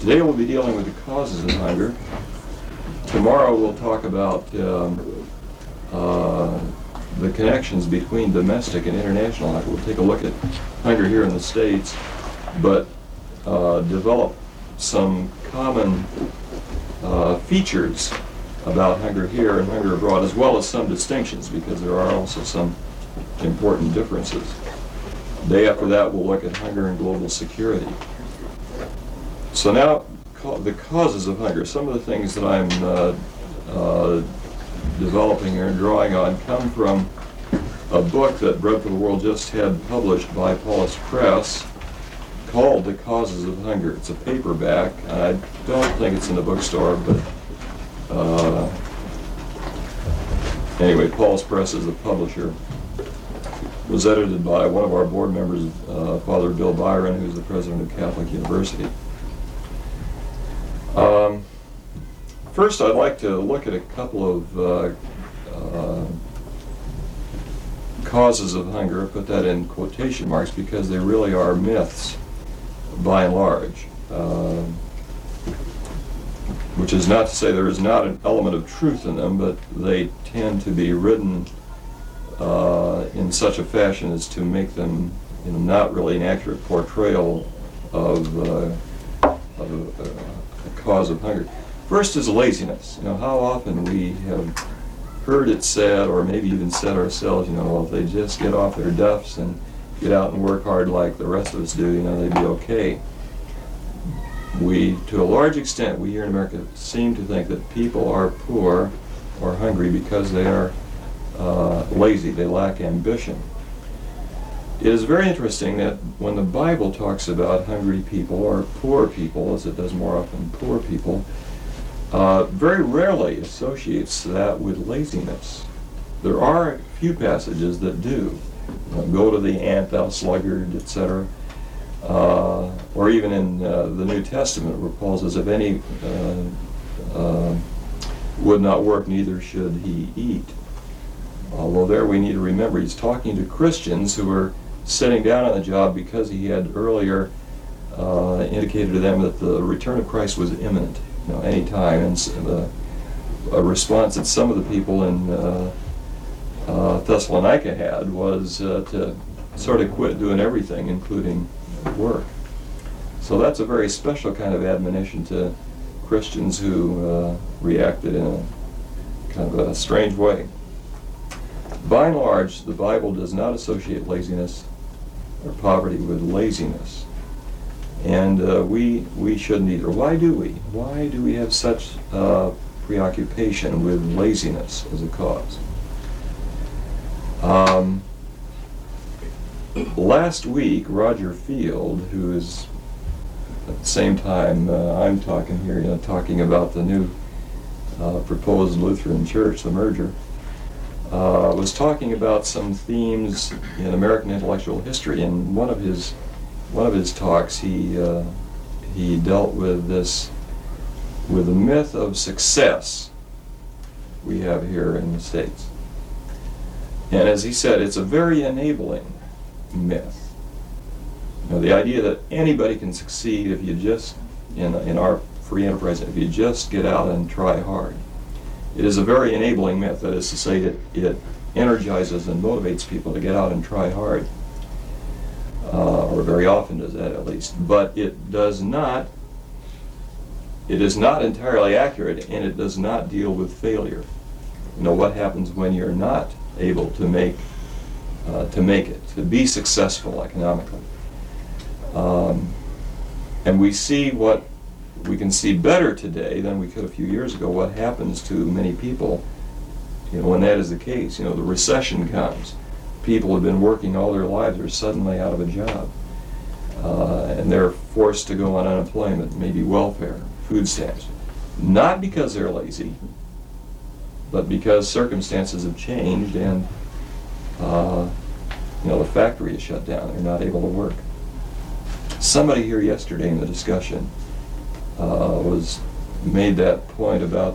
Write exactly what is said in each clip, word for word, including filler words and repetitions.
Today we'll be dealing with the causes of hunger. Tomorrow we'll talk about um, uh, the connections between domestic and international hunger. We'll take a look at hunger here in the States, but uh, develop some common uh, features about hunger here and hunger abroad, as well as some distinctions, because there are also some important differences. Day after that, we'll look at hunger and global security. So now, the causes of hunger. Some of the things that I'm uh, uh, developing here and drawing on come from a book that Bread for the World just had published by Paulus Press called The Causes of Hunger. It's a paperback. I don't think it's in the bookstore, but uh, anyway, Paulus Press is the publisher. It was edited by one of our board members, uh, Father Bill Byron, who's the president of Catholic University. Um, first, I'd like to look at a couple of uh, uh, causes of hunger, put that in quotation marks, because they really are myths, by and large. Uh, which is not to say there is not an element of truth in them, but they tend to be written uh, in such a fashion as to make them, you know, not really an accurate portrayal of, uh, of uh, cause of hunger. First is laziness. You know, how often we have heard it said, or maybe even said ourselves, you know, well, if they just get off their duffs and get out and work hard like the rest of us do, you know, they'd be okay. We, to a large extent, we here in America seem to think that people are poor or hungry because they are uh, lazy, they lack ambition. It is very interesting that when the Bible talks about hungry people, or poor people, as it does more often, poor people, uh, very rarely associates that with laziness. There are a few passages that do. You know, go to the ant, thou sluggard, et cetera. Uh, or even in uh, the New Testament, where Paul says, if any uh, uh, would not work, neither should he eat. Although there we need to remember he's talking to Christians who were sitting down on the job because he had earlier uh, indicated to them that the return of Christ was imminent, you know, any time. And the a response that some of the people in uh, uh, Thessalonica had was uh, to sort of quit doing everything, including work. So that's a very special kind of admonition to Christians who uh, reacted in a kind of a strange way. By and large, the Bible does not associate laziness or poverty with laziness. And uh, we we shouldn't either. Why do we? Why do we have such uh, preoccupation with laziness as a cause? Um, last week, Roger Field, who is at the same time uh, I'm talking here, you know, talking about the new uh, proposed Lutheran Church, the merger, Uh, was talking about some themes in American intellectual history. In one of his one of his talks, he uh, he dealt with this with the myth of success we have here in the States. And as he said, it's a very enabling myth. You know, the idea that anybody can succeed if you just in in our free enterprise, if you just get out and try hard. It is a very enabling myth. That is to say, it, it energizes and motivates people to get out and try hard, uh, or very often does that at least. But it does not, it is not entirely accurate, and it does not deal with failure. You know, what happens when you're not able to make, uh, to make it, to be successful economically. Um, and we see what we can see better today than we could a few years ago what happens to many people, you know, when that is the case. You know, the recession comes. People have been working all their lives, are suddenly out of a job. Uh, and they're forced to go on unemployment, maybe welfare, food stamps. Not because they're lazy, but because circumstances have changed and, uh, you know, the factory is shut down. They're not able to work. Somebody here yesterday in the discussion Uh, was made that point about,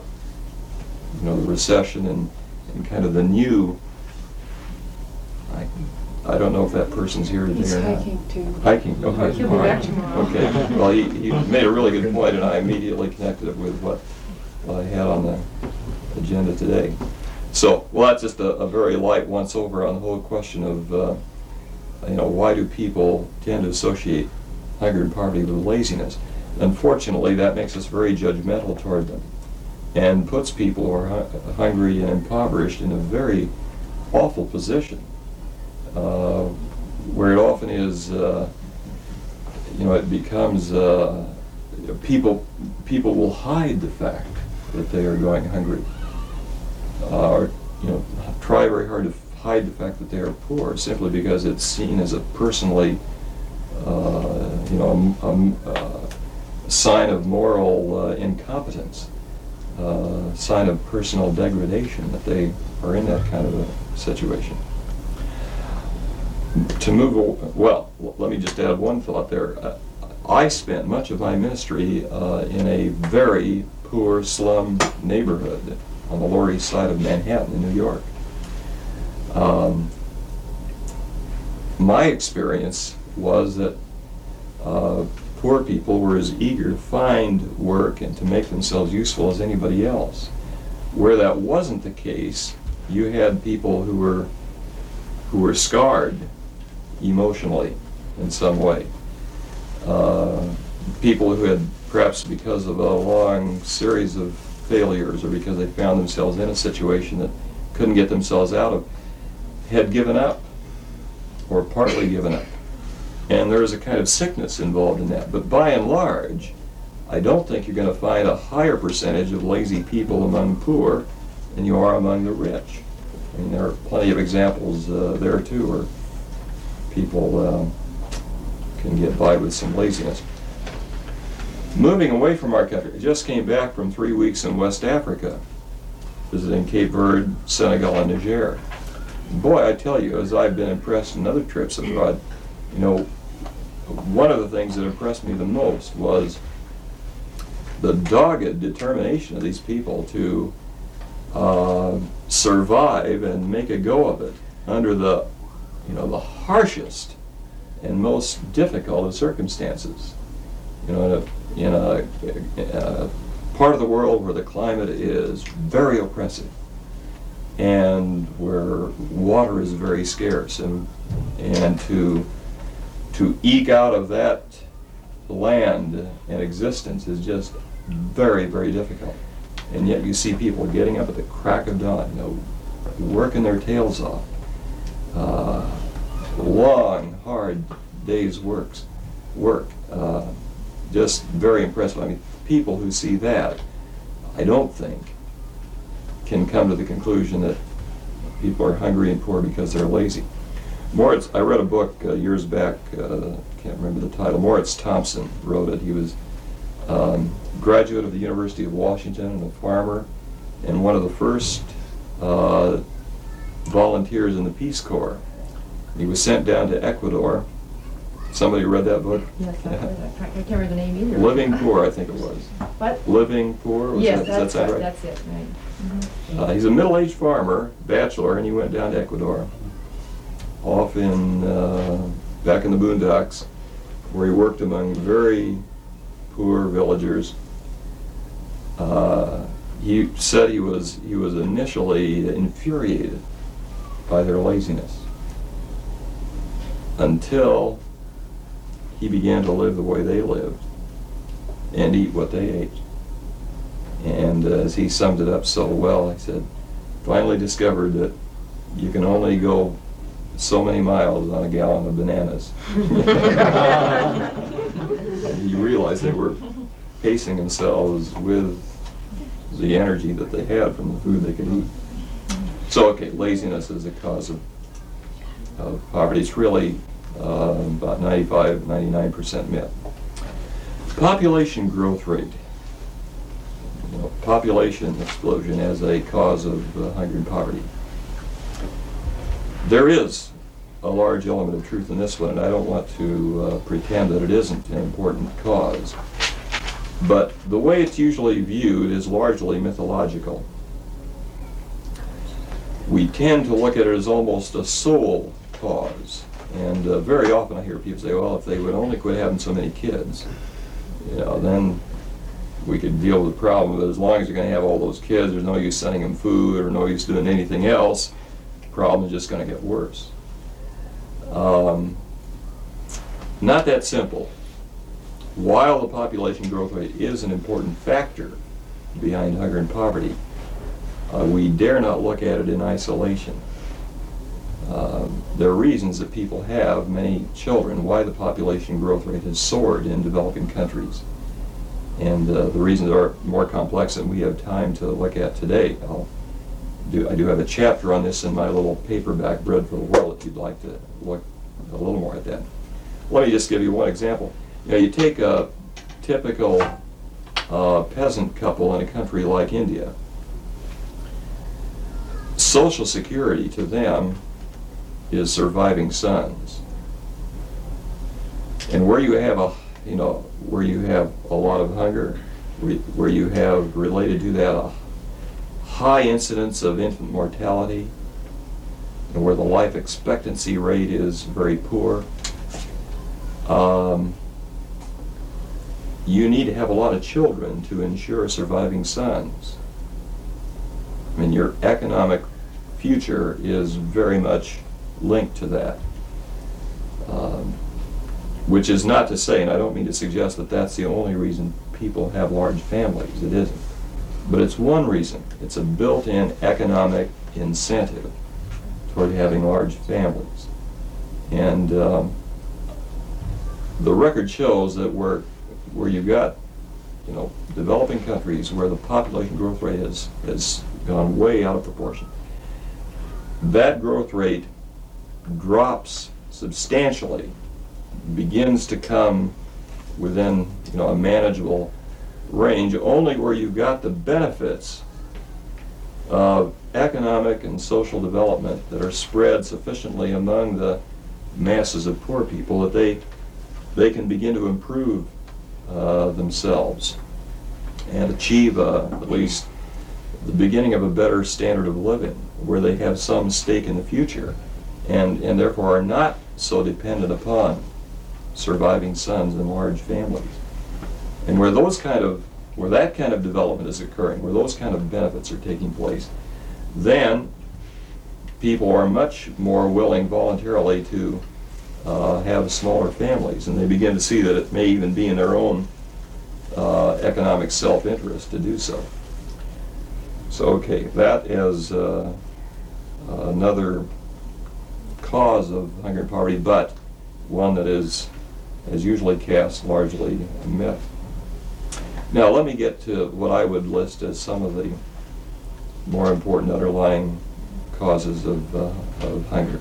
you know, the recession and, and kind of the new, I, I don't know if that person's here today He's or not. hiking too. Hiking, okay. He'll be all right. back tomorrow. Okay, well, he, he made a really good point, and I immediately connected it with what, what I had on the agenda today. So, well, that's just a, a very light once-over on the whole question of, uh, you know, why do people tend to associate hunger and poverty with laziness? Unfortunately, that makes us very judgmental toward them and puts people who are hu- hungry and impoverished in a very awful position, uh, where it often is, uh, you know, it becomes, uh, people, people will hide the fact that they are going hungry, uh, or, you know, try very hard to hide the fact that they are poor simply because it's seen as a personally, uh, you know, a, a, a sign of moral uh, incompetence, uh, sign of personal degradation that they are in that kind of a situation. To move, o- well, let me just add one thought there. Uh, I spent much of my ministry uh, in a very poor slum neighborhood on the Lower East Side of Manhattan in New York. Um, my experience was that uh, poor people were as eager to find work and to make themselves useful as anybody else. Where that wasn't the case, you had people who were who were scarred emotionally in some way. Uh, people who had, perhaps because of a long series of failures or because they found themselves in a situation that couldn't get themselves out of, had given up or partly given up. And there is a kind of sickness involved in that. But by and large, I don't think you're going to find a higher percentage of lazy people among poor than you are among the rich. I mean, there are plenty of examples uh, there too where people um, can get by with some laziness. Moving away from our country, I just came back from three weeks in West Africa, visiting Cape Verde, Senegal, and Niger. Boy, I tell you, as I've been impressed in other trips abroad, you know, one of the things that impressed me the most was the dogged determination of these people to uh, survive and make a go of it under the, you know, the harshest and most difficult of circumstances. You know, in a, in a, a part of the world where the climate is very oppressive and where water is very scarce, and and to to eke out of that land and existence is just very, very difficult. And yet you see people getting up at the crack of dawn, you know, working their tails off. Uh, long, hard days' works, work. Uh, just very impressive. I mean, people who see that, I don't think, can come to the conclusion that people are hungry and poor because they're lazy. Moritz, I read a book uh, years back, uh, can't remember the title, Moritz Thompson wrote it. He was um, graduate of the University of Washington and a farmer, and one of the first uh, volunteers in the Peace Corps. He was sent down to Ecuador. Somebody read that book? Yes, I read it. I can't remember the name either. Living Poor, I think it was. What? Living Poor? Was Yes, that, that's does that right, sound right? that's it, right. Mhm. Uh, he's a middle-aged farmer, bachelor, and he went down to Ecuador, off in, uh, back in the boondocks, where he worked among very poor villagers. Uh, he said he was, he was initially infuriated by their laziness until he began to live the way they lived and eat what they ate. And uh, as he summed it up so well, he said, finally discovered that you can only go so many miles on a gallon of bananas. You realize they were pacing themselves with the energy that they had from the food they could eat. So, okay, laziness is a cause of, of poverty. It's really uh, about ninety-five, ninety-nine percent myth. Population growth rate. You know, population explosion as a cause of uh, hunger and poverty. There is a large element of truth in this one, and I don't want to uh, pretend that it isn't an important cause. But the way it's usually viewed is largely mythological. We tend to look at it as almost a soul cause. And uh, very often I hear people say, well, if they would only quit having so many kids, you know, then we could deal with the problem. But as long as you're going to have all those kids, there's no use sending them food or no use doing anything else. The problem is just going to get worse. Um, not that simple. While the population growth rate is an important factor behind hunger and poverty, uh, we dare not look at it in isolation. Uh, there are reasons that people have many children, why the population growth rate has soared in developing countries. And uh, the reasons are more complex than we have time to look at today. I'll do, I do have a chapter on this in my little paperback, Bread for the World, if you'd like to look a little more at that. Let me just give you one example. You know, you take a typical uh, peasant couple in a country like India. Social security to them is surviving sons. And where you have a, you know, where you have a lot of hunger, where, where you have related to that a high incidence of infant mortality, and where the life expectancy rate is very poor, um, you need to have a lot of children to ensure surviving sons. I mean, your economic future is very much linked to that. Um, which is not to say, and I don't mean to suggest that that's the only reason people have large families. It isn't. But it's one reason. It's a built-in economic incentive toward having large families. And um, the record shows that where, where you've got, you know, developing countries where the population growth rate has, has gone way out of proportion, that growth rate drops substantially, begins to come within, you know, a manageable range only where you've got the benefits of economic and social development that are spread sufficiently among the masses of poor people that they they can begin to improve uh, themselves and achieve uh, at least the beginning of a better standard of living where they have some stake in the future and, and therefore are not so dependent upon surviving sons in large families. And where those kind of, where that kind of development is occurring, where those kind of benefits are taking place, then people are much more willing voluntarily to uh, have smaller families, and they begin to see that it may even be in their own uh, economic self-interest to do so. So, okay, that is uh, another cause of hunger and poverty, but one that is, is usually cast largely a myth. Now, let me get to what I would list as some of the more important underlying causes of, uh, of hunger.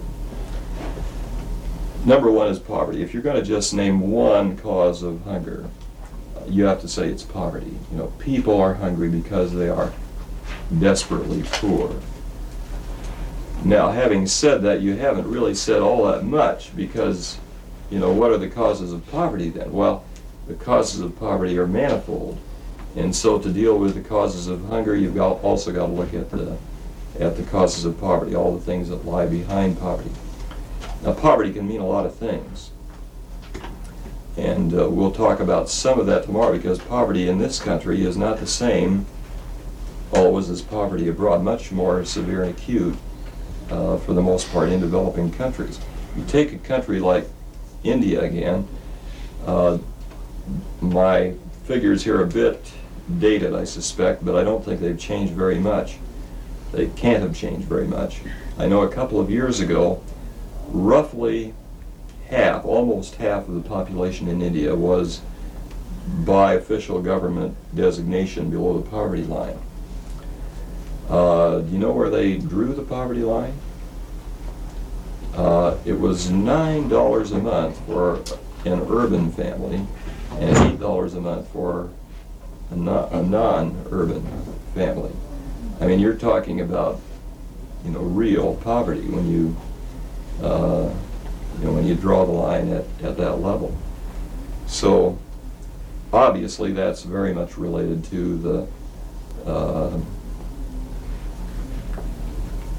Number one is poverty. If you're going to just name one cause of hunger, you have to say it's poverty. You know, people are hungry because they are desperately poor. Now, having said that, you haven't really said all that much because, you know, what are the causes of poverty then? Well, the causes of poverty are manifold. And so to deal with the causes of hunger, you've got, also got to look at the, at the causes of poverty, all the things that lie behind poverty. Now, poverty can mean a lot of things. And uh, we'll talk about some of that tomorrow because poverty in this country is not the same always as poverty abroad, much more severe and acute uh, for the most part in developing countries. You take a country like India again, uh, my figures here are a bit dated, I suspect, but I don't think they've changed very much. They can't have changed very much. I know a couple of years ago, roughly half, almost half of the population in India was by official government designation below the poverty line. Uh, do you know where they drew the poverty line? Uh, it was nine dollars a month for an urban family and eight dollars a month for a, non- a non-urban family. I mean, you're talking about, you know, real poverty when you, uh, you know, when you draw the line at, at that level. So, obviously, that's very much related to the uh,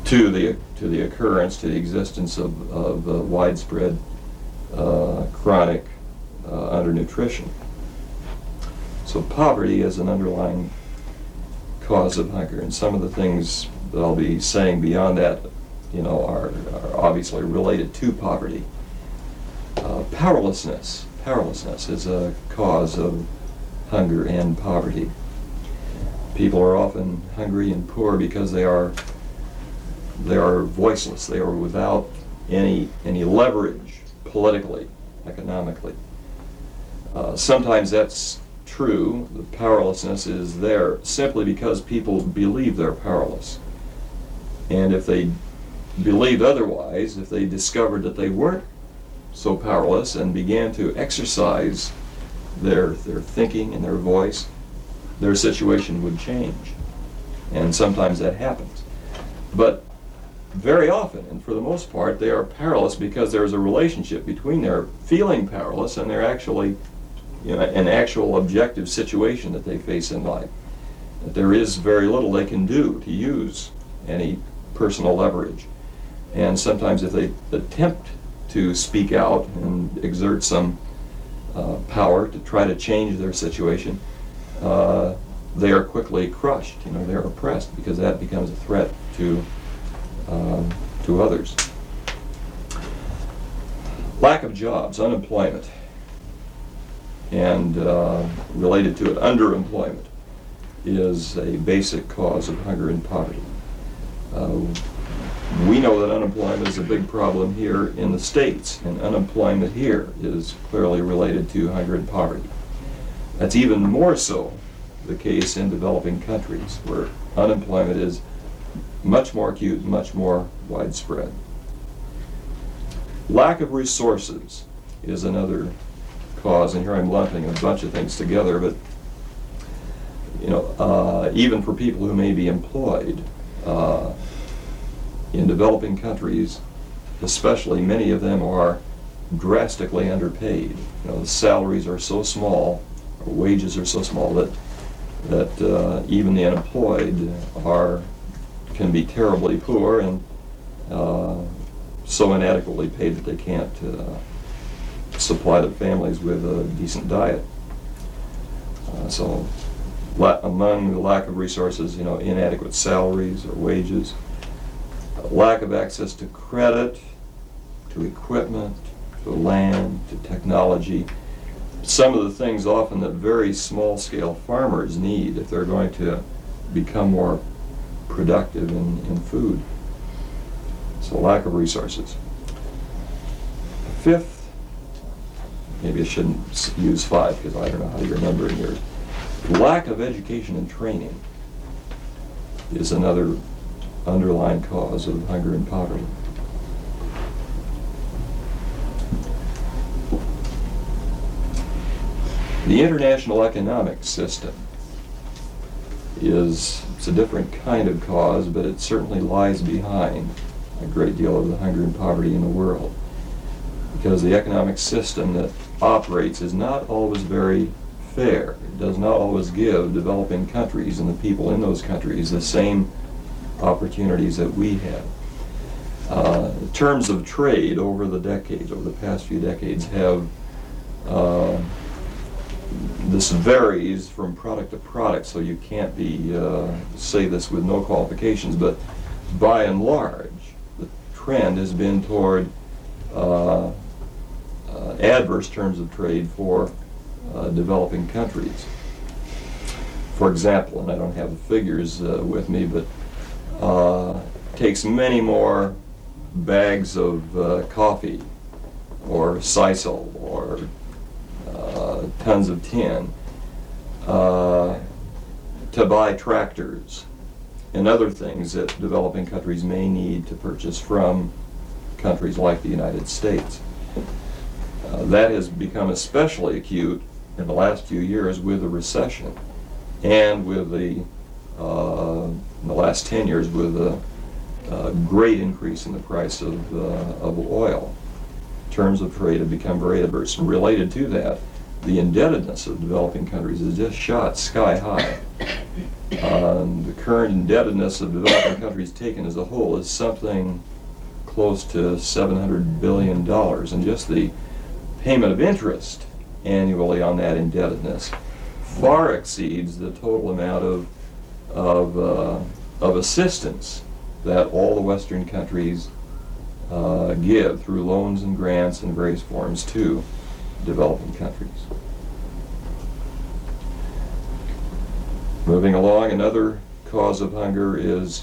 to the to the occurrence, to the existence of, of uh, widespread uh, chronic uh, undernutrition. So poverty is an underlying cause of hunger, and some of the things that I'll be saying beyond that, you know, are, are obviously related to poverty. Uh, powerlessness. Powerlessness is a cause of hunger and poverty. People are often hungry and poor because they are they are voiceless. They are without any any leverage politically, economically. Uh, sometimes that's true. The powerlessness is there simply because people believe they're powerless. And if they believed otherwise, if they discovered that they weren't so powerless and began to exercise their their thinking and their voice, their situation would change. And sometimes that happens. But very often, and for the most part, they are powerless because there's a relationship between their feeling powerless and their actually, you know, an actual objective situation that they face in life. That there is very little they can do to use any personal leverage. And sometimes if they attempt to speak out and exert some uh, power to try to change their situation, uh, they are quickly crushed. You know, they're oppressed because that becomes a threat to um, to others. Lack of jobs, unemployment, and uh, related to it, underemployment, is a basic cause of hunger and poverty. Uh, we know that unemployment is a big problem here in the States, and unemployment here is clearly related to hunger and poverty. That's even more so the case in developing countries, where unemployment is much more acute, much more widespread. Lack of resources is another cause, and here I'm lumping a bunch of things together, but you know, uh, even for people who may be employed, uh, in developing countries, especially, many of them are drastically underpaid. You know, the salaries are so small, or wages are so small that that uh, even the unemployed are can be terribly poor and uh, so inadequately paid that they can't uh, supply their families with a decent diet. Uh, so, la- among the lack of resources, you know, inadequate salaries or wages, lack of access to credit, to equipment, to land, to technology. Some of the things often that very small-scale farmers need if they're going to become more productive in, in food. So lack of resources. Fifth, maybe I shouldn't s- use five because I don't know how you're numbering yours. Lack of education and training is another underlying cause of hunger and poverty. The international economic system is it's a different kind of cause, but it certainly lies behind a great deal of the hunger and poverty in the world. Because the economic system that operates is not always very fair. It does not always give developing countries and the people in those countries the same opportunities that we have. Uh, terms of trade over the decades, over the past few decades, have uh, this varies from product to product, so you can't be uh, say this with no qualifications, but by and large, the trend has been toward uh, uh, adverse terms of trade for uh, developing countries. For example, and I don't have the figures uh, with me, but uh, takes many more bags of uh, coffee or sisal or uh, tons of tin uh, to buy tractors and other things that developing countries may need to purchase from countries like the United States. Uh, that has become especially acute in the last few years with the recession and with the uh, in the last ten years with a, a great increase in the price of, uh, of oil. Terms of trade have become very adverse. And related to that, the indebtedness of developing countries has just shot sky high. Um, the current indebtedness of developing countries taken as a whole is something close to seven hundred billion dollars, and just the payment of interest annually on that indebtedness far exceeds the total amount of of, uh, of assistance that all the Western countries uh, give through loans and grants in various forms to developing countries. Moving along, another cause of hunger is,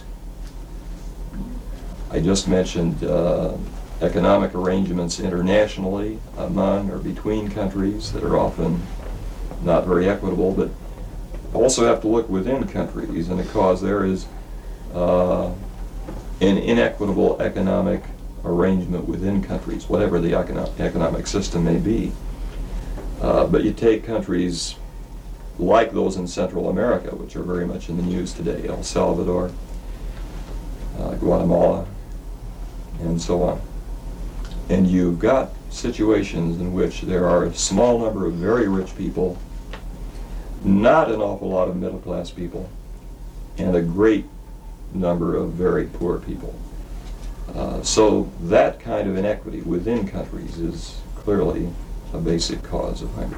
I just mentioned uh, economic arrangements internationally among or between countries that are often not very equitable, but also have to look within countries, and the cause there is uh, an inequitable economic arrangement within countries, whatever the econo- economic system may be. Uh, but you take countries like those in Central America, which are very much in the news today, El Salvador, uh, Guatemala, and so on. And you've got situations in which there are a small number of very rich people, not an awful lot of middle-class people, and a great number of very poor people. Uh, so that kind of inequity within countries is clearly a basic cause of hunger.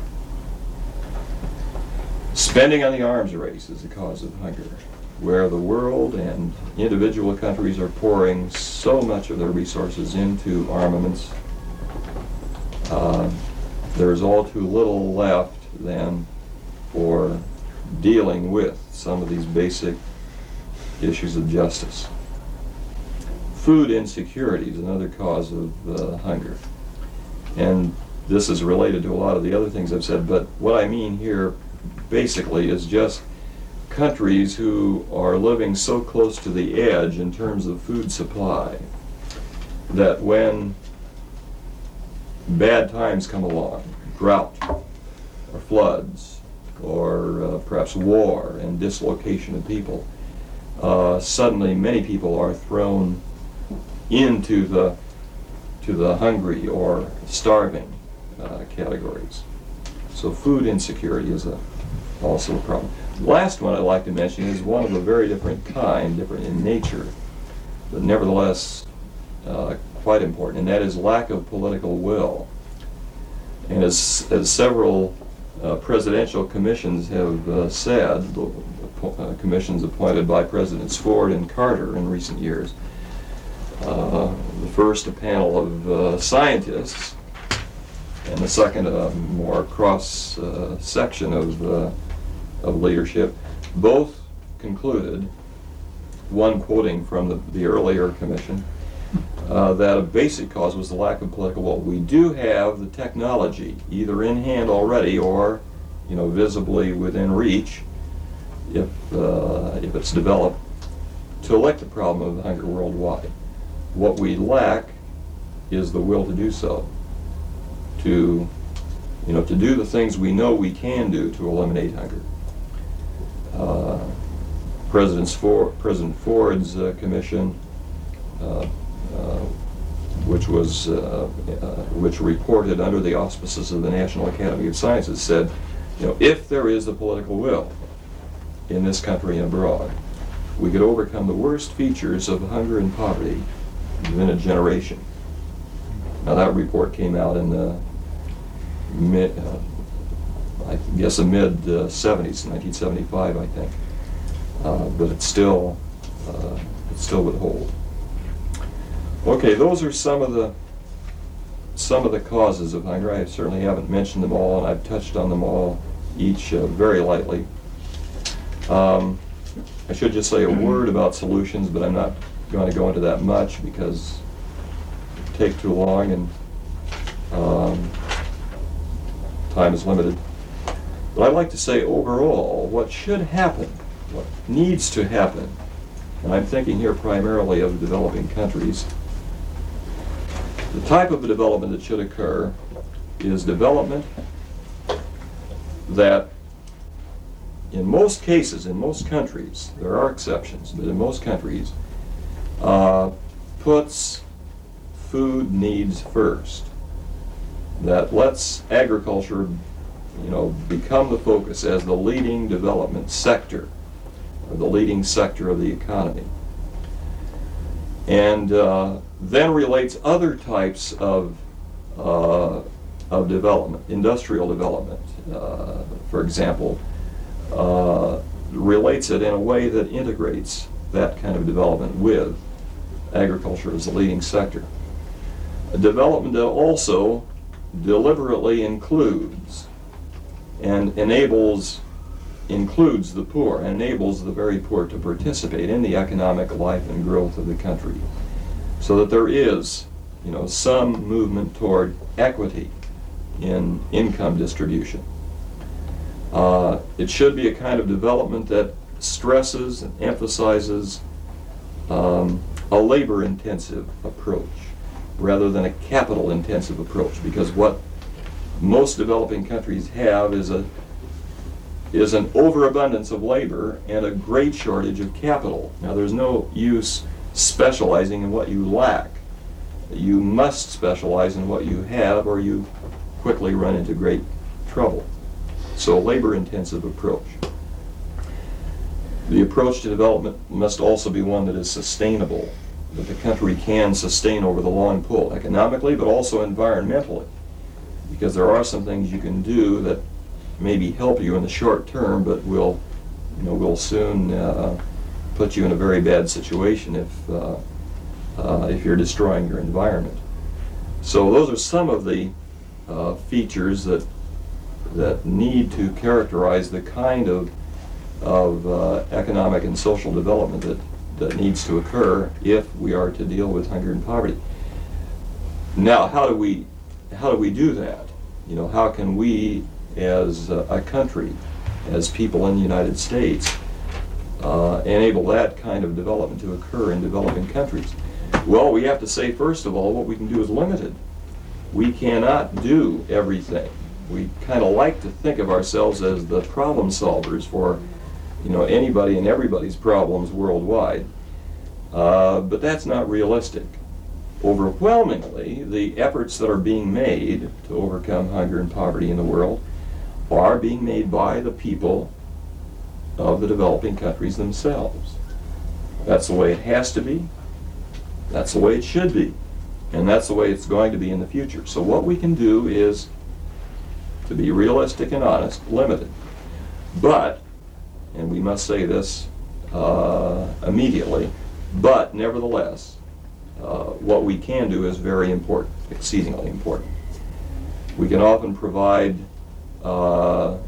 Spending on the arms race is a cause of hunger, where the world and individual countries are pouring so much of their resources into armaments. Uh, there's all too little left then for dealing with some of these basic issues of justice. Food insecurity is another cause of uh, hunger. And this is related to a lot of the other things I've said, but what I mean here basically is just countries who are living so close to the edge in terms of food supply that when bad times come along, drought or floods or uh, perhaps war and dislocation of people, uh, suddenly many people are thrown into the to the hungry or starving uh, categories. So food insecurity is a, also a problem. The last one I'd like to mention is one of a very different kind, different in nature, but nevertheless uh, quite important, and that is lack of political will. And as, as several uh, presidential commissions have uh, said, uh, commissions appointed by Presidents Ford and Carter in recent years, uh, the first a panel of uh, scientists, and the second a more cross uh, section of, uh, of leadership, both concluded, one quoting from the, the earlier commission, uh, that a basic cause was the lack of political will. We do have the technology either in hand already or, you know, visibly within reach, if uh, if it's developed, to lick the problem of hunger worldwide. What we lack is the will to do so, to, you know, to do the things we know we can do to eliminate hunger. Uh, President Ford, President Ford's uh, commission, uh, uh, which was uh, uh, which reported under the auspices of the National Academy of Sciences, said, you know, if there is a political will in this country and abroad, we could overcome the worst features of hunger and poverty within a generation. Now that report came out in the mid, uh, I guess the mid uh, seventies, nineteen seventy-five, I think. Uh, but it still, uh, it still would hold. Okay, those are some of the some of the causes of hunger. I certainly haven't mentioned them all, and I've touched on them all, each uh, very lightly. Um, I should just say a word about solutions, but I'm not going to go into that much because it would take too long and um, time is limited. But I'd like to say overall, what should happen, what needs to happen, and I'm thinking here primarily of developing countries, the type of development that should occur is development that in most cases, in most countries, there are exceptions, but in most countries, uh, puts food needs first. That lets agriculture, you know, become the focus as the leading development sector or the leading sector of the economy. And uh, then relates other types of, uh, of development, industrial development, uh, for example, uh, relates it in a way that integrates that kind of development with agriculture as the leading sector. A development that also deliberately includes and enables includes the poor and enables the very poor to participate in the economic life and growth of the country, so that there is, you know, some movement toward equity in income distribution. Uh, it should be a kind of development that stresses and emphasizes um, a labor-intensive approach rather than a capital-intensive approach, because what most developing countries have is a is an overabundance of labor and a great shortage of capital. Now, there's no use specializing in what you lack. You must specialize in what you have, or you quickly run into great trouble. So, a labor-intensive approach. The approach to development must also be one that is sustainable, that the country can sustain over the long pull, economically, but also environmentally, because there are some things you can do that maybe help you in the short term, but will, you know, will soon uh, put you in a very bad situation if uh, uh, if you're destroying your environment. So those are some of the uh, features that that need to characterize the kind of of uh, economic and social development that that needs to occur if we are to deal with hunger and poverty. Now, how do we how do we do that? You know, how can we, as uh, a country, as people in the United States, uh, enable that kind of development to occur in developing countries? Well, we have to say, first of all, what we can do is limited. We cannot do everything. We kind of like to think of ourselves as the problem solvers for, you know, anybody and everybody's problems worldwide. Uh, but that's not realistic. Overwhelmingly, the efforts that are being made to overcome hunger and poverty in the world are being made by the people of the developing countries themselves. That's the way it has to be. That's the way it should be. And that's the way it's going to be in the future. So what we can do is, to be realistic and honest, limited. But, and we must say this uh, immediately, but nevertheless, uh, what we can do is very important, exceedingly important. We can often provide uh,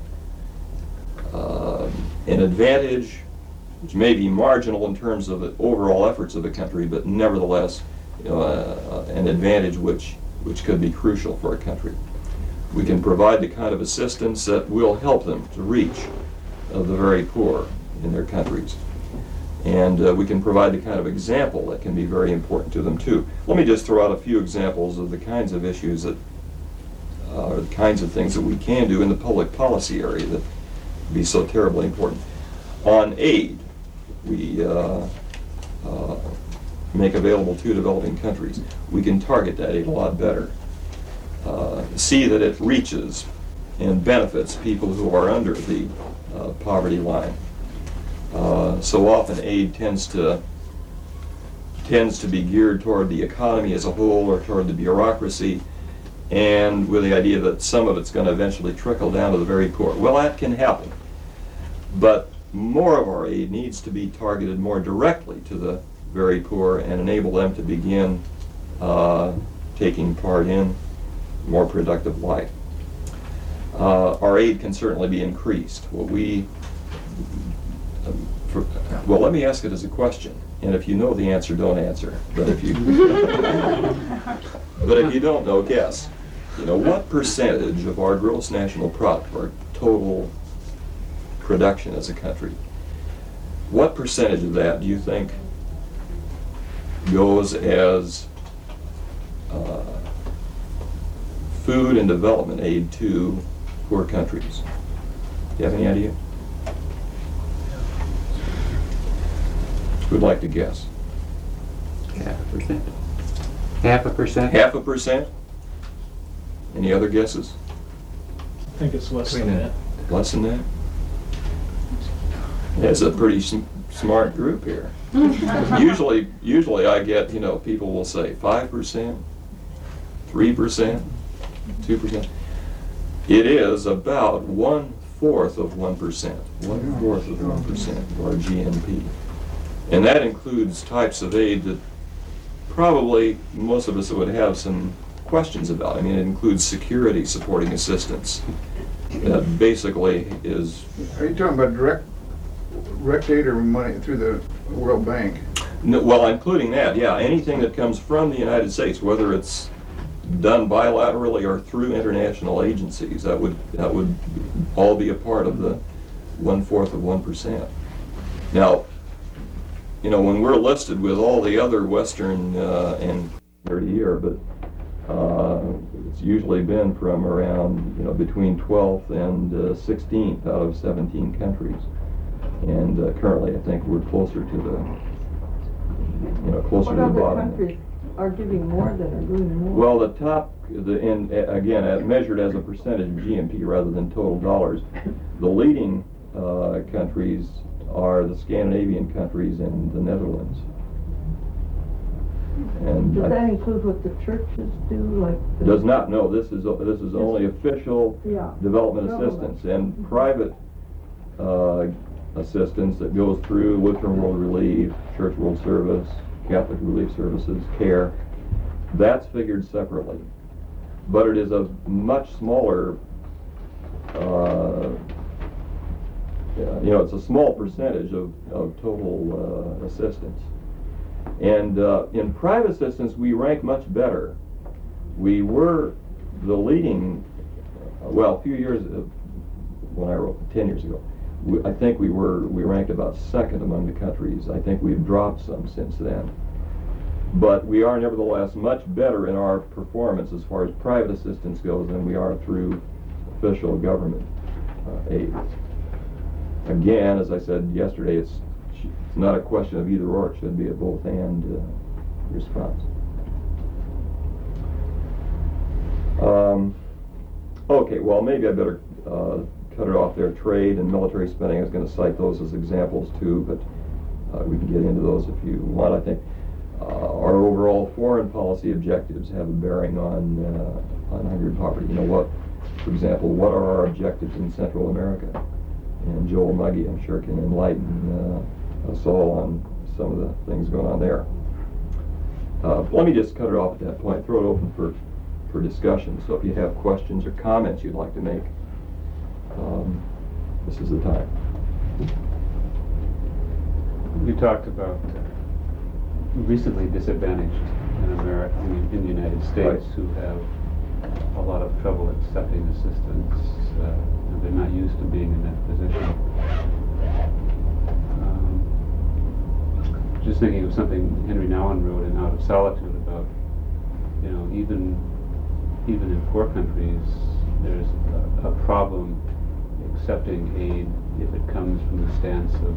uh, an advantage which may be marginal in terms of the overall efforts of the country, but nevertheless, you know, uh, an advantage which, which could be crucial for a country. We can provide the kind of assistance that will help them to reach uh, the very poor in their countries. And uh, we can provide the kind of example that can be very important to them too. Let me just throw out a few examples of the kinds of issues that uh, are the kinds of things that we can do in the public policy area that would be so terribly important. On aid, we uh, uh, make available to developing countries. We can target that aid a lot better. Uh, see that it reaches and benefits people who are under the uh, poverty line. Uh, so often aid tends to tends to be geared toward the economy as a whole or toward the bureaucracy, and with the idea that some of it's going to eventually trickle down to the very poor. Well, that can happen, but more of our aid needs to be targeted more directly to the very poor and enable them to begin uh, taking part in more productive life. Uh, our aid can certainly be increased. What we, um, for, well, let me ask it as a question, and if you know the answer, don't answer. But if you, but if you don't know, guess. You know, what percentage of our gross national product, our total production as a country, what percentage of that do you think goes as uh, food and development aid to poor countries? Do you have any idea? Who'd like to guess? Half a percent. Half a percent? Half a percent? Any other guesses? I think it's less than that. Less than that? It's a pretty sm- smart group here. usually, usually I get, you know, people will say five percent, three percent, two percent. It is about one fourth of one percent, one fourth of one percent of our G N P. And that includes types of aid that probably most of us would have some questions about. I mean, it includes security supporting assistance. That basically is... Are you talking about direct, direct aid or money through the World Bank? No, well, including that, yeah. Anything that comes from the United States, whether it's done bilaterally or through international agencies, that would that would all be a part of the one-fourth of one percent. Now, you know, when we're listed with all the other Western uh, and thirty year, but uh, it's usually been from around, you know, between twelfth and uh, sixteenth out of seventeen countries. And uh, currently, I think we're closer to the, you know, closer to the What other bottom. countries are giving more than are doing more? Well, the top, the in again, uh, measured as a percentage of G N P rather than total dollars, the leading uh, countries are the Scandinavian countries and the Netherlands. And Does I- that include what the churches do, like? the- does not, no, this is, this is only official Yeah. development Government. assistance, and private uh, assistance that goes through Lutheran World Relief, Church World Service, Catholic Relief Services, CARE, that's figured separately. But it is a much smaller, uh, yeah, you know, it's a small percentage of, of total uh, assistance. And uh, in private assistance, we rank much better. We were the leading, uh, well, a few years, uh, when I wrote, ten years ago, we, I think we were, we ranked about second among the countries. I think we've dropped some since then. But we are nevertheless much better in our performance as far as private assistance goes than we are through official government uh, aid. Again, as I said yesterday, it's it's not a question of either or, it should be a both and uh, response. Um, okay, well maybe I better uh, cut it off there. Trade and military spending, I was going to cite those as examples too, but uh, we can get into those if you want. I think uh, our overall foreign policy objectives have a bearing on, uh, on hungry and poverty. You know what, for example, what are our objectives in Central America? And Joel Muggy, I'm sure, can enlighten uh, us all on some of the things going on there. Uh, let me just cut it off at that point, throw it open for, for discussion. So if you have questions or comments you'd like to make, um, this is the time. You talked about uh, recently disadvantaged in America, in, in the United States, Right. who have a lot of trouble accepting assistance. Uh, and they're not used to being in that position. Um, just thinking of something Henry Nouwen wrote in Out of Solitude about, you know, even even in poor countries, there's a, a problem accepting aid if it comes from the stance of,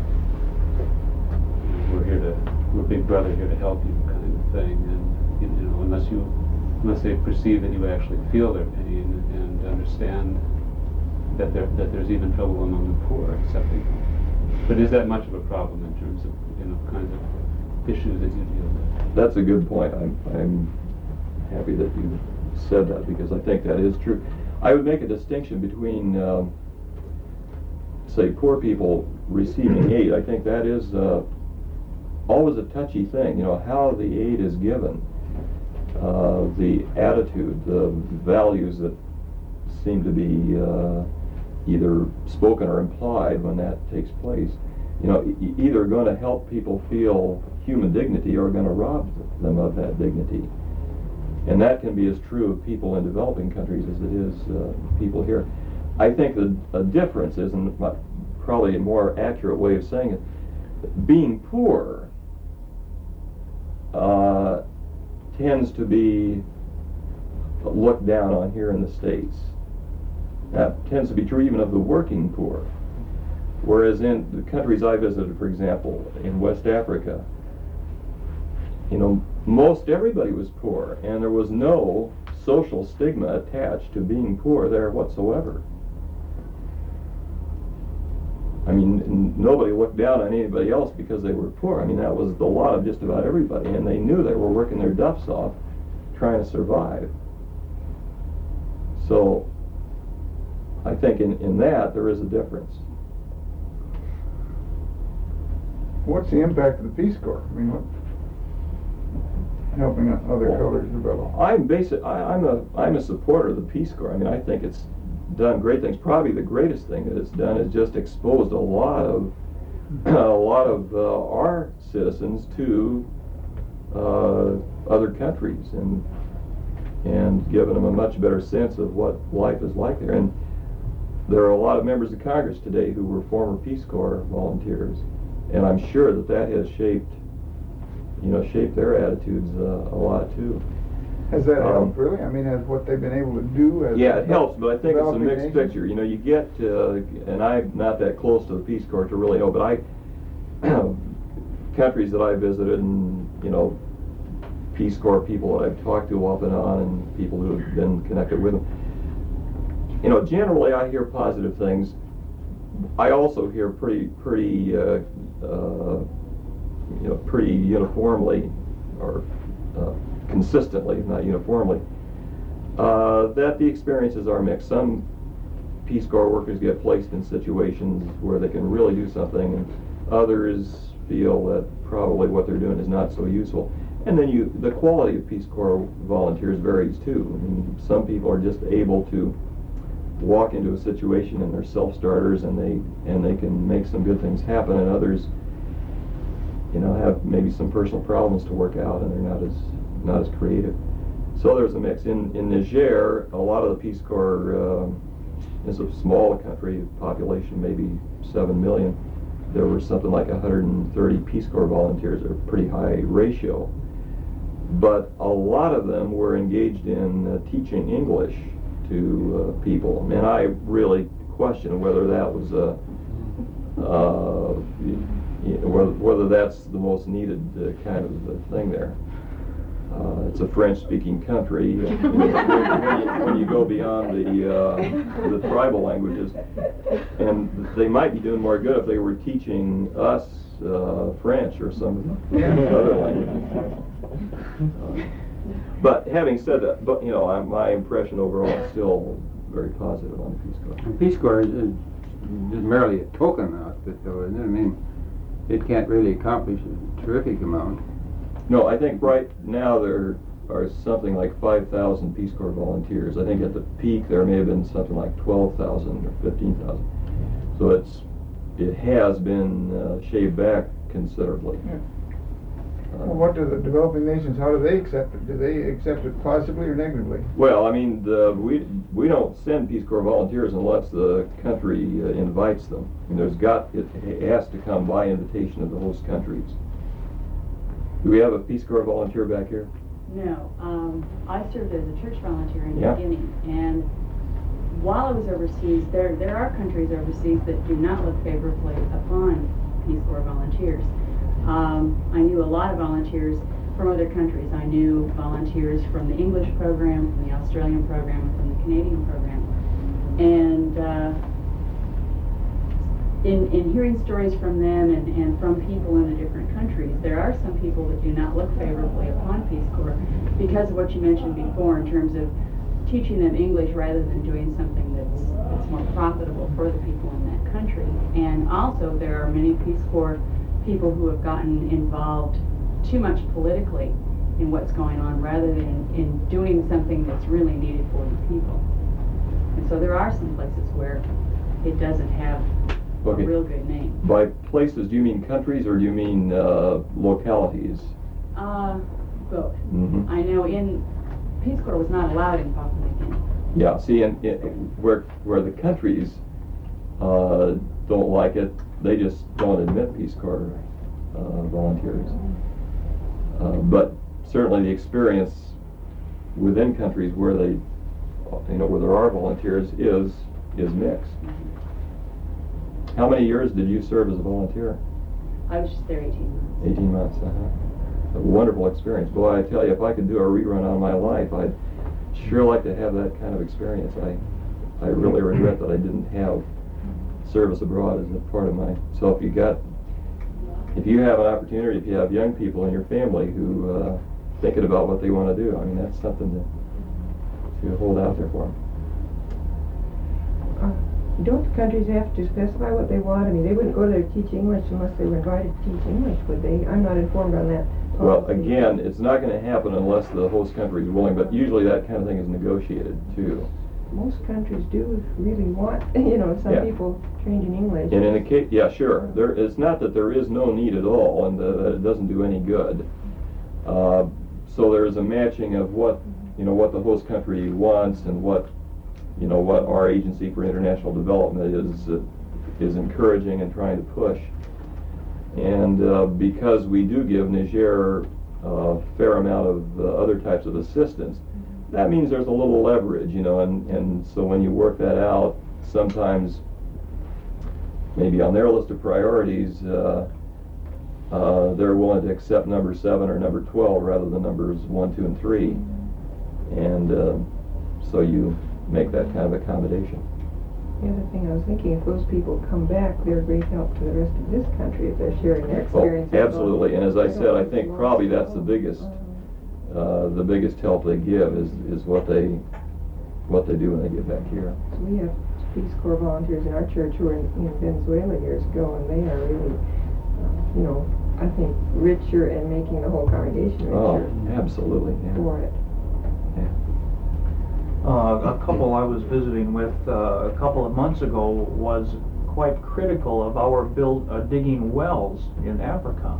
you know, we're here to, we're big brother here to help you kind of thing, and you know, unless you, unless they perceive that you actually feel their pain and understand that there that there's even trouble among the poor accepting. But is that much of a problem in terms of, you know, kinds of issues that you deal with? That's a good point. I'm, I'm happy that you said that because I think that is true. I would make a distinction between, um, say, poor people receiving aid. I think that is uh, always a touchy thing, you know, how the aid is given, uh, the attitude, the values that seem to be uh, either spoken or implied when that takes place, you know, e- either going to help people feel human dignity or going to rob them of that dignity. And that can be as true of people in developing countries as it is uh, people here. I think the a difference is, and probably a more accurate way of saying it, being poor uh, tends to be looked down on here in the States. That tends to be true even of the working poor. Whereas in the countries I visited, for example, in West Africa, you know, most everybody was poor, and there was no social stigma attached to being poor there whatsoever. I mean, n- nobody looked down on anybody else because they were poor. I mean, that was the lot of just about everybody, and they knew they were working their duffs off trying to survive. So I think in, in that there is a difference. What's the impact of the Peace Corps? I mean, what, helping other Well, colors develop? I'm basic. I, I'm a I'm a supporter of the Peace Corps. I mean, I think it's done great things. Probably the greatest thing that it's done is just exposed a lot of a lot of uh, our citizens to uh, other countries and and given them a much better sense of what life is like there. And there are a lot of members of Congress today who were former Peace Corps volunteers, and I'm sure that that has shaped you know shaped their attitudes uh, a lot too. Has that Um, helped, really? I mean, has what they've been able to do? Has Yeah, it helps, but I think it's a developing mixed nation? picture. You know, you get, uh, and I'm not that close to the Peace Corps to really know, but I, countries that I visited and, you know, Peace Corps people that I've talked to off and on and people who have been connected with them, you know, generally I hear positive things. I also hear pretty, pretty, uh, uh, you know, pretty uniformly, or uh, consistently, not uniformly, uh, that the experiences are mixed. Some Peace Corps workers get placed in situations where they can really do something, and others feel that probably what they're doing is not so useful. And then you, the quality of Peace Corps volunteers varies too. I mean, some people are just able to walk into a situation and they're self-starters and they and they can make some good things happen, and others, you know, have maybe some personal problems to work out and they're not as not as creative. So there's a mix. In in Niger, a lot of the Peace Corps um, is a small country, population maybe seven million. There were something like one hundred thirty Peace Corps volunteers, a pretty high ratio. But a lot of them were engaged in uh, teaching English to uh, people, and I really question whether that was a uh, you know, whether, whether that's the most needed uh, kind of uh, thing there. Uh, it's a French-speaking country. Uh, you know, when, you, when you go beyond the uh, the tribal languages, and they might be doing more good if they were teaching us uh, French or some other language. Uh, but having said that, but you know, I, my impression overall is still very positive on the Peace Corps. The Peace Corps is, is merely a token outfit, though, isn't it? I mean, it can't really accomplish a terrific amount. No, I think right now there are something like five thousand Peace Corps volunteers. I think at the peak there may have been something like twelve thousand or fifteen thousand. So it's it has been uh, shaved back considerably. Yeah. Uh, Well, what do the developing nations, how do they accept it? Do they accept it positively or negatively? Well, I mean, the, we we don't send Peace Corps volunteers unless the country uh, invites them. I mean, there's got it has to come by invitation of the host countries. Do we have a Peace Corps volunteer back here? No, um, I served as a church volunteer in Yeah. the beginning, and while I was overseas, there there are countries overseas that do not look favorably upon Peace Corps volunteers. Um, I knew a lot of volunteers from other countries. I knew volunteers from the English program, from the Australian program, and from the Canadian program. And uh, in, in hearing stories from them and, and from people in the different countries, there are some people that do not look favorably upon Peace Corps because of what you mentioned before in terms of teaching them English rather than doing something that's, that's more profitable for the people in that country. And also there are many Peace Corps people who have gotten involved too much politically in what's going on rather than in doing something that's really needed for the people. And so there are some places where it doesn't have Okay. a real good name. By places, do you mean countries or do you mean uh, localities? Uh, both. Mm-hmm. I know in, Peace Corps was not allowed in Papua New Guinea. Yeah, see, and, and where where the countries uh, don't like it, they just don't admit Peace Corps uh, volunteers. Uh, but certainly the experience within countries where they, you know, where there are volunteers is is mixed. How many years did you serve as a volunteer? I was just there eighteen months. eighteen months. Uh-huh. A wonderful experience. Boy, I tell you, if I could do a rerun on my life, I'd sure like to have that kind of experience. I, I really regret that I didn't have service abroad as a part of my. So if you got, if you have an opportunity, if you have young people in your family who uh, thinking about what they want to do, I mean that's something to to hold out there for them. Uh, Don't the countries have to specify what they want? I mean, they wouldn't go there to teach English unless they were invited to teach English, would they? I'm not informed on that. Well, policy. again, it's not going to happen unless the host country is willing, but usually that kind of thing is negotiated too. Most countries do really want, you know, some Yeah. people trained in English. And in a case, yeah, sure. There, it's not that there is no need at all, and uh, that it doesn't do any good. Uh, so there is a matching of what, you know, what the host country wants and what, you know, what our Agency for International Development is uh, is encouraging and trying to push. And uh, because we do give Niger a fair amount of uh, other types of assistance, that means there's a little leverage, you know, and, and so when you work that out, sometimes maybe on their list of priorities, uh, uh, they're willing to accept number seven or number twelve rather than numbers one, two, and three. And uh, so you make that kind of accommodation. The other thing I was thinking, if those people come back, they're a great help to the rest of this country if they're sharing their Oh, experience. absolutely, and as I said, I think probably that's the biggest, Uh, uh, the biggest help they give is, is what they, what they do when they get back here. So we have Peace Corps volunteers in our church who were in, in Venezuela years ago, and they are really, uh, you know, I think richer and making the whole congregation Oh, richer absolutely, yeah. for it. Uh, a couple I was visiting with uh, a couple of months ago was quite critical of our build, uh, digging wells in Africa.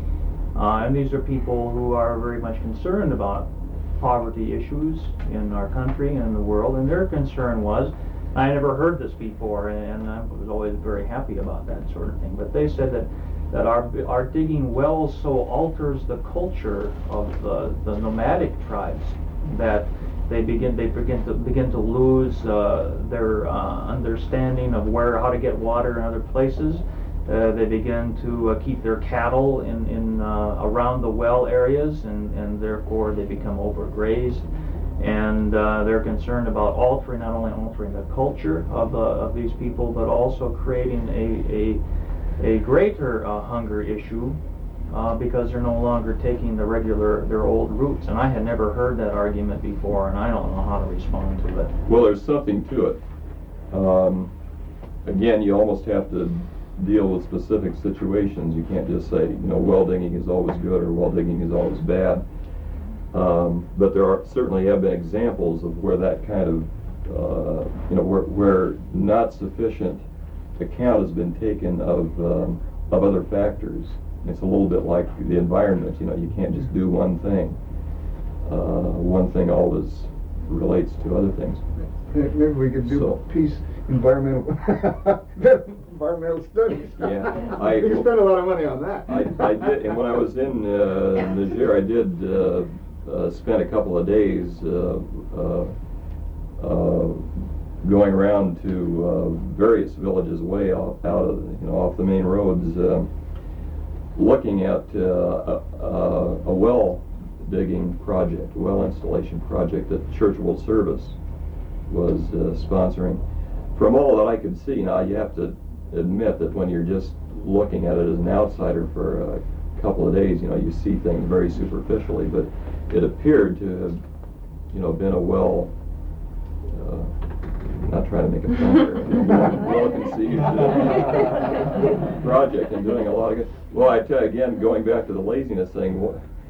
Uh, and these are people who are very much concerned about poverty issues in our country and the world, and their concern was, I never heard this before, and I was always very happy about that sort of thing, but they said that that our, our digging wells so alters the culture of the, the nomadic tribes that they begin they begin to begin to lose uh, their uh, understanding of where how to get water in other places. Uh, they begin to uh, keep their cattle in in uh, around the well areas, and and therefore they become overgrazed. And uh, they're concerned about altering not only altering the culture of uh, of these people, but also creating a a a greater uh, hunger issue. Uh, because they're no longer taking the regular, their old routes. And I had never heard that argument before, and I don't know how to respond to it. Well, there's something to it. Um, again, you almost have to deal with specific situations. You can't just say, you know, well digging is always good or well digging is always bad. Um, but there are certainly have been examples of where that kind of, uh, you know, where, where not sufficient account has been taken of um, of other factors. It's a little bit like the environment, you know, you can't just do one thing. Uh, one thing always relates to other things. Maybe we could do So- peace environmental environmental studies. Yeah, I- We could spend a lot of money on that. I, I did, and when I was in uh, Niger, I did uh, uh, spend a couple of days uh, uh, uh, going around to uh, various villages way off, out of, you know, off the main roads, uh, looking at uh, a, a well digging project, well installation project that Church World Service was uh, sponsoring. From all that I could see, now you have to admit that when you're just looking at it as an outsider for a couple of days, you know, you see things very superficially, but it appeared to have, you know, been a well, uh, not trying to make a pun here, well conceived uh, project and doing a lot of good. Well, I tell you again, going back to the laziness thing,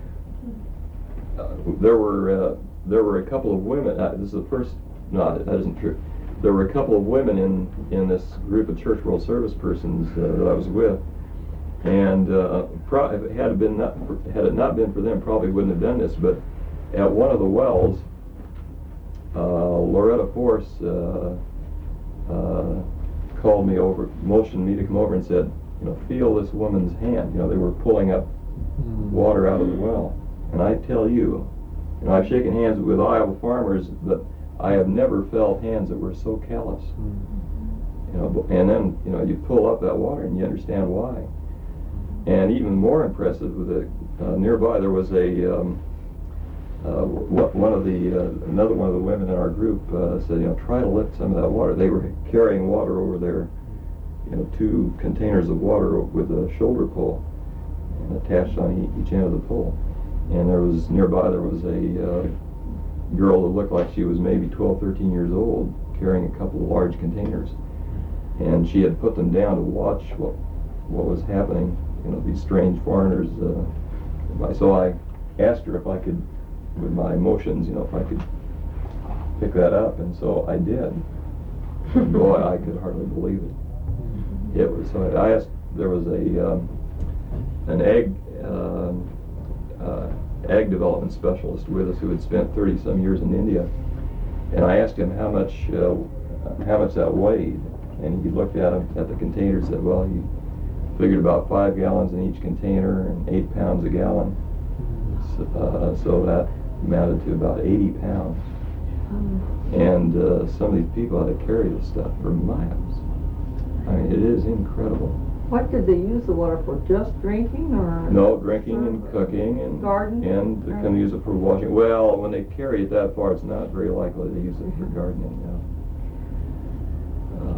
uh, there were uh, there were a couple of women. Uh, this is the first. No, that isn't true. There were a couple of women in in this group of Church World Service persons uh, that I was with, and uh, pro- had it been not had it not been for them, probably wouldn't have done this. But at one of the wells, uh, Loretta Force uh, uh, called me over, motioned me to come over, and said, you know, feel this woman's hand. You know, they were pulling up water out of the well, and I tell you, you know, I've shaken hands with Iowa farmers, but I have never felt hands that were so callous. You know, and then, you know, you pull up that water and you understand why. And even more impressive, with it uh, nearby, there was a um, uh, one of the uh, another one of the women in our group uh, said, you know, try to lift some of that water. They were carrying water over their you know, two containers of water with a shoulder pole and attached on e- each end of the pole. And there was, nearby there was a uh, girl that looked like she was maybe twelve, thirteen years old, carrying a couple of large containers. And she had put them down to watch what what was happening, you know, these strange foreigners. Uh, so I asked her if I could, with my emotions, you know, if I could pick that up, and so I did. And boy, I could hardly believe it. It was, so I asked, there was a, um, an egg, uh, uh, ag development specialist with us who had spent thirty some years in India, and I asked him how much, uh, how much that weighed, and he looked at them, at the containers, and said, well, he figured about five gallons in each container and eight pounds a gallon. So, uh, so that amounted to about eighty pounds. And uh, some of these people had to carry this stuff for miles. I mean, it is incredible. What did they use the water for? Just drinking or? No, drinking and cooking and Garden? and they can use it for washing. Well, when they carry it that far, it's not very likely to use it for gardening. No.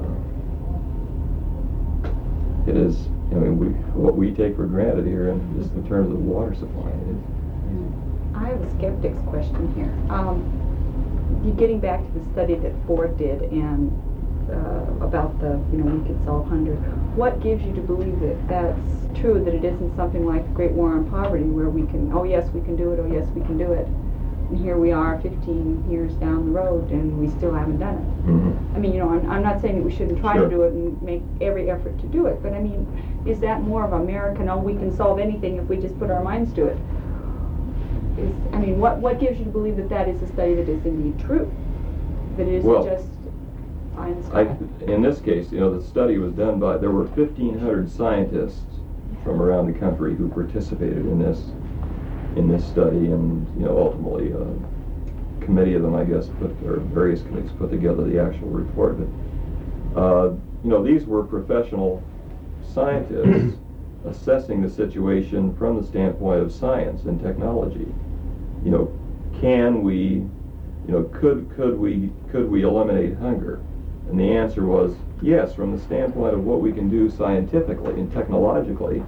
Uh, it is. I mean, we what we take for granted here, in just in terms of water supply. It, I have a skeptic's question here. Um, you getting back to the study that Ford did and uh, about the, you know, we could solve hunger. What gives you to believe that that's true, that it isn't something like the Great War on Poverty where we can, oh yes, we can do it, oh yes, we can do it. And here we are fifteen years down the road and we still haven't done it. mm-hmm. I mean, you know, I'm, I'm not saying that we shouldn't try Sure. to do it and make every effort to do it, but I mean, is that more of American, oh, we can solve anything if we just put our minds to it? Is, I mean, what, what gives you to believe that that is a study that is indeed true? That it isn't Well, just pie in the I, sky? in this case, you know, the study was done by, there were fifteen hundred scientists from around the country who participated in this, in this study, and, you know, ultimately a committee of them, I guess, put, or various committees put together the actual report. But, uh, you know, these were professional scientists assessing the situation from the standpoint of science and technology. You know, can we, you know, could could we could we eliminate hunger? And the answer was yes, from the standpoint of what we can do scientifically and technologically,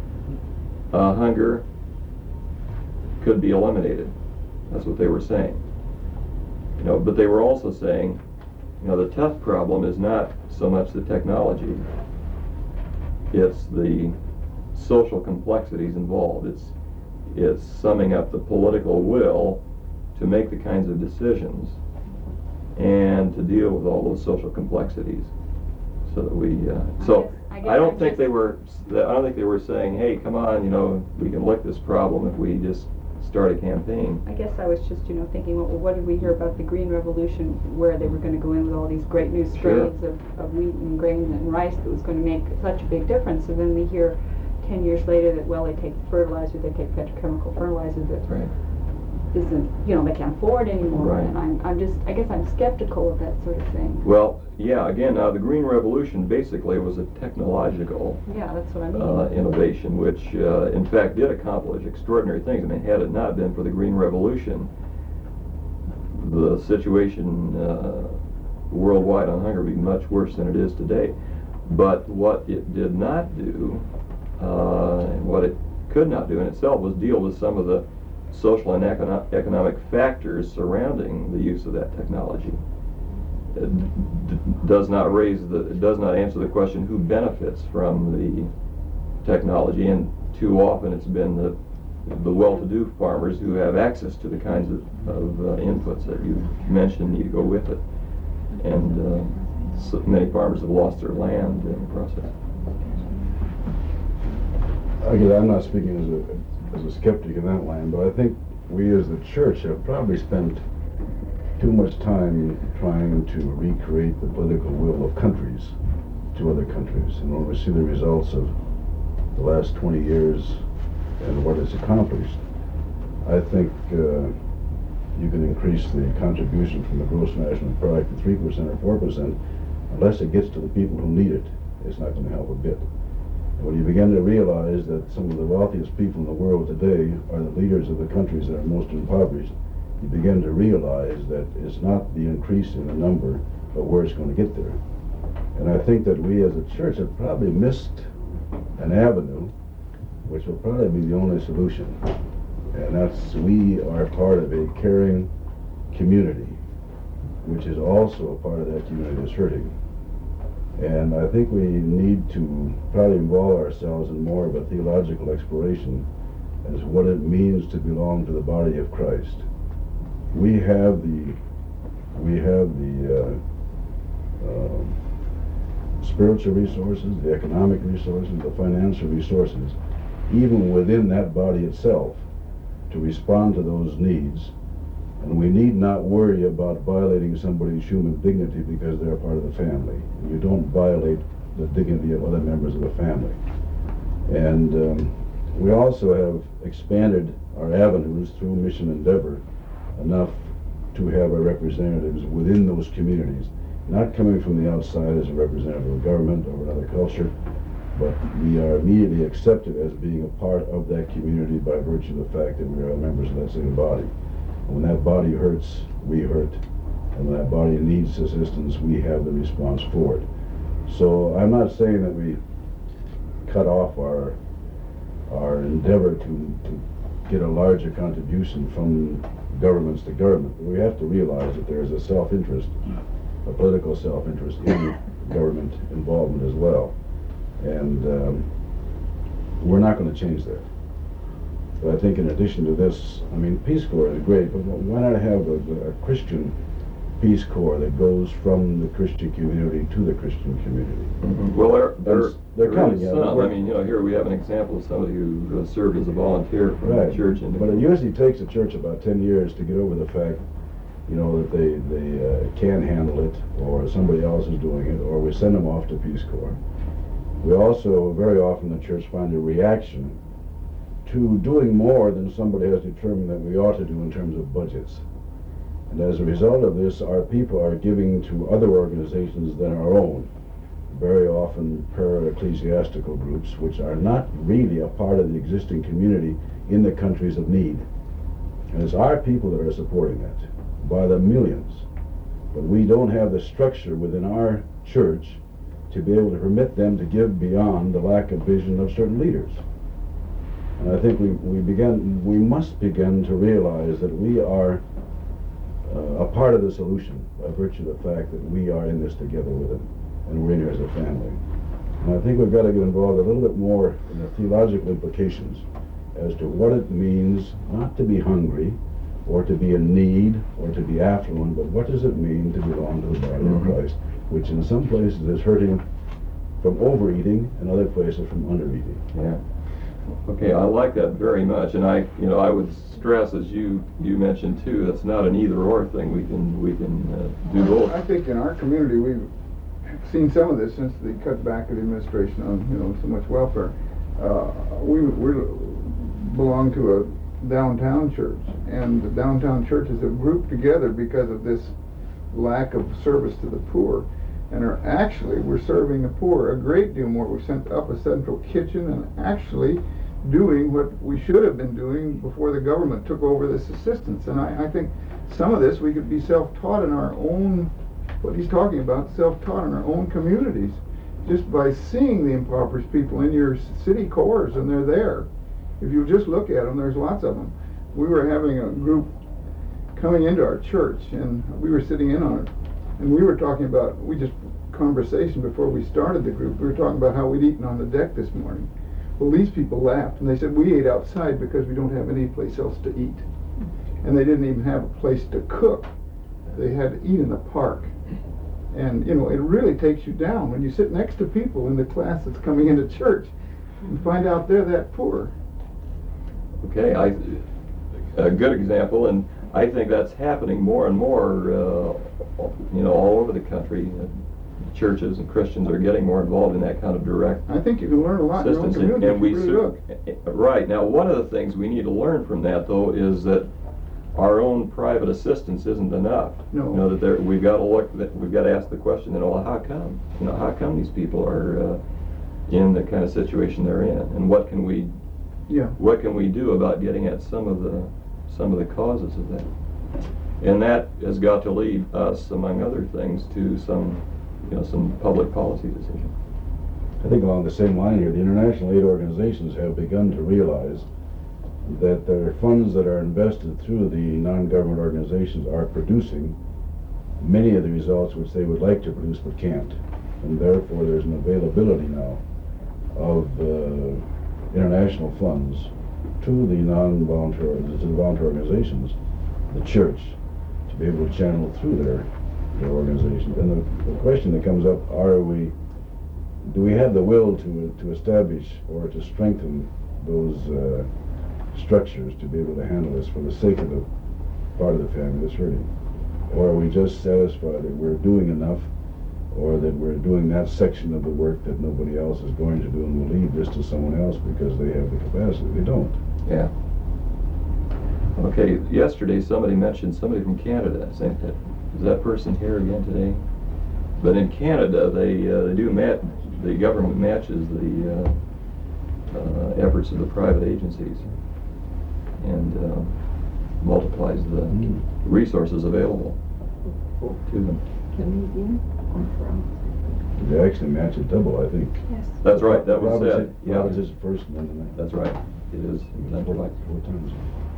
uh, hunger could be eliminated. That's what they were saying. You know, but they were also saying, you know, the tough problem is not so much the technology, it's the social complexities involved. It's it's summing up the political will to make the kinds of decisions and to deal with all those social complexities, so that we. Uh, so I, I, guess, I, guess don't I'm think just, they were. I don't think they were saying, "Hey, come on, you know, we can lick this problem if we just start a campaign." I guess I was just, you know, thinking, well, what did we hear about the Green Revolution, where they were going to go in with all these great new strains Sure. of, of wheat and grain and rice that was going to make such a big difference, and then we hear ten years later that, well, they take fertilizer, they take petrochemical fertilizer that Right. isn't, you know, they can't afford anymore. Right. And I'm, I'm just, I guess I'm skeptical of that sort of thing. Well, yeah. Again, uh, the Green Revolution basically was a technological Yeah, that's what I mean. uh, innovation, which uh, in fact did accomplish extraordinary things. I mean, had it not been for the Green Revolution, the situation uh, worldwide on hunger would be much worse than it is today. But what it did not do, uh, and what it could not do in itself, was deal with some of the social and econo- economic factors surrounding the use of that technology. It d- does not raise the, it does not answer the question who benefits from the technology, and too often it's been the the well-to-do farmers who have access to the kinds of, of uh, inputs that you mentioned need to go with it, and uh, so many farmers have lost their land in the process. Again, I'm not speaking as a as a skeptic in that line, but I think we as the church have probably spent too much time trying to recreate the political will of countries to other countries. And when we see the results of the last twenty years and what it's accomplished, I think uh, you can increase the contribution from the gross national product to three percent or four percent. Unless it gets to the people who need it, it's not going to help a bit. And when you begin to realize that some of the wealthiest people in the world today are the leaders of the countries that are most impoverished, you begin to realize that it's not the increase in the number, but where it's going to get there. And I think that we as a church have probably missed an avenue which will probably be the only solution. And that's, we are part of a caring community, which is also a part of that community that's hurting. And I think we need to probably involve ourselves in more of a theological exploration as to what it means to belong to the body of Christ. We have the, we have the uh, um, spiritual resources, the economic resources, the financial resources, even within that body itself, to respond to those needs. And we need not worry about violating somebody's human dignity because they're part of the family. You don't violate the dignity of other members of the family. And um, we also have expanded our avenues through Mission Endeavor enough to have our representatives within those communities, not coming from the outside as a representative of government or another culture, but we are immediately accepted as being a part of that community by virtue of the fact that we are members of that same body. When that body hurts, we hurt. And when that body needs assistance, we have the response for it. So I'm not saying that we cut off our our endeavor to, to get a larger contribution from governments to government. But we have to realize that there is a self-interest, a political self-interest in government involvement as well. And um, we're not going to change that. But I think in addition to this, I mean, Peace Corps is great, but why not have a, a Christian Peace Corps that goes from the Christian community to the Christian community? Mm-hmm. Well, there, there, they're there coming. is Yeah, some. we're- I mean, you know, here we have an example of somebody who uh, served as a volunteer for Right. the church. In the But it usually takes a church about ten years to get over the fact, you know, that they, they uh, can handle it, or somebody else is doing it, or we send them off to Peace Corps. We also, very often the church find a reaction to doing more than somebody has determined that we ought to do in terms of budgets. And as a result of this, our people are giving to other organizations than our own, very often para-ecclesiastical groups, which are not really a part of the existing community in the countries of need. And it's our people that are supporting that, by the millions. But we don't have the structure within our church to be able to permit them to give beyond the lack of vision of certain leaders. And I think we, we began, we must begin to realize that we are uh, a part of the solution by virtue of the fact that we are in this together with them, and we're in here as a family. And I think we've got to get involved a little bit more in the theological implications as to what it means not to be hungry, or to be in need, or to be affluent, but what does it mean to belong to the body of Christ, which in some places is hurting from overeating and other places from undereating. Yeah. Okay, I like that very much, and I, you know, I would stress, as you you mentioned too, that's not an either-or thing. We can we can uh, do both. I think in our community we've seen some of this since the cutback of the administration on, you know, so much welfare. Uh, we we belong to a downtown church, and the downtown churches have grouped together because of this lack of service to the poor, and are actually, we're serving the poor a great deal more. We've sent up a central kitchen and actually doing what we should have been doing before the government took over this assistance. And I, I think some of this we could be self-taught in our own, what he's talking about, self-taught in our own communities, just by seeing the impoverished people in your city cores, and they're there. If you just look at them, there's lots of them. We were having a group coming into our church, and we were sitting in on it, and we were talking about, we just, conversation before we started the group, we were talking about how we'd eaten on the deck this morning. Well, these people laughed, and they said, we ate outside because we don't have any place else to eat. And they didn't even have a place to cook. They had to eat in the park. And, you know, it really takes you down when you sit next to people in the class that's coming into church and find out they're that poor. Okay, I, a good example, and I think that's happening more and more, uh, you know, all over the country. Churches and Christians are getting more involved in that kind of direct I think you can learn a lot in your own assistance, community and if we you really su- look. right now. One of the things we need to learn from that, though, is that our own private assistance isn't enough. No. You know that there, we've got to look. That we've got to ask the question. You know, well, how come? You know, how come these people are uh, in the kind of situation they're in, and what can we, Yeah. what can we do about getting at some of the some of the causes of that? And that has got to lead us, among other things, to some you know, some public policy decision. I think along the same line here, the international aid organizations have begun to realize that their funds that are invested through the non-government organizations are producing many of the results which they would like to produce but can't. And therefore there's an availability now of uh, international funds to the non-volunteer, to the volunteer organizations, the church, to be able to channel through their, their organizations. And the, the question that comes up, are we, do we have the will to, to establish or to strengthen those uh, structures to be able to handle this for the sake of the part of the family that's hurting? Or are we just satisfied that we're doing enough, or that we're doing that section of the work that nobody else is going to do, and we'll leave this to someone else because they have the capacity? They don't. Yeah. Okay, yesterday somebody mentioned somebody from Canada. I think that, is that person here again today? But in Canada, they, uh, they do mat, the government matches the uh, uh, efforts of the private agencies and uh, multiplies the Mm. resources available to them. Canadian or from? They actually match it double, I think. Yes. That's right, that was Roberts said. is- Yeah, Roberts is first and then the that's right. It is. That's four, right. four times.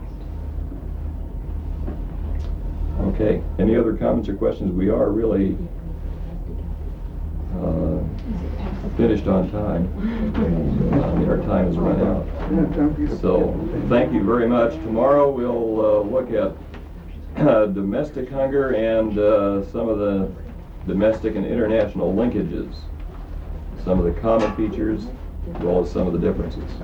Okay, any other comments or questions? We are really uh, finished on time. Uh, I mean, our time has run out. Yeah, time for you to- So, thank you very much. Tomorrow we'll uh, look at uh, domestic hunger and uh, some of the domestic and international linkages, some of the common features, as well as some of the differences.